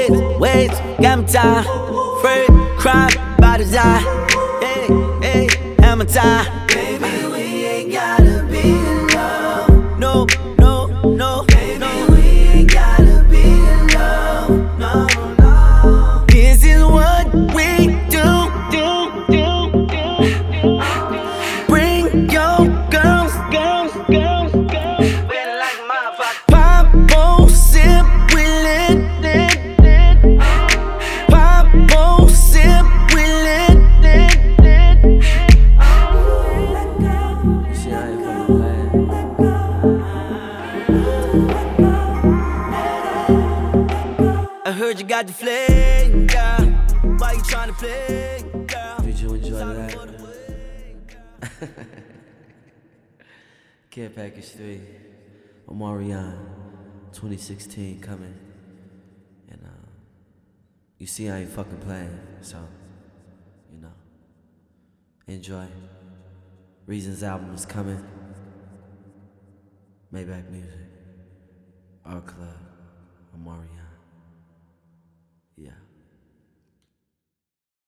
ways, got me tired. Afraid, crime, about to die. Hey, hey, hammer time. Baby, we ain't gotta be in love. No, no, no. Baby, we ain't gotta be in love. No, no. This is what we do. Bring your girls. Feeling like a motherfucker. Pop, oh, sip, we lit. Pop, oh, sip, we lit. See, I ain't fucking playing. I heard you got the flame, girl. Why you tryna play, girl? Did you enjoy that? Care Package 3, Omarion, 2016 coming. And you see I ain't fucking playing, so, you know, enjoy. Reasons album is coming. Maybach Music, Our Club, Omarion. Yeah.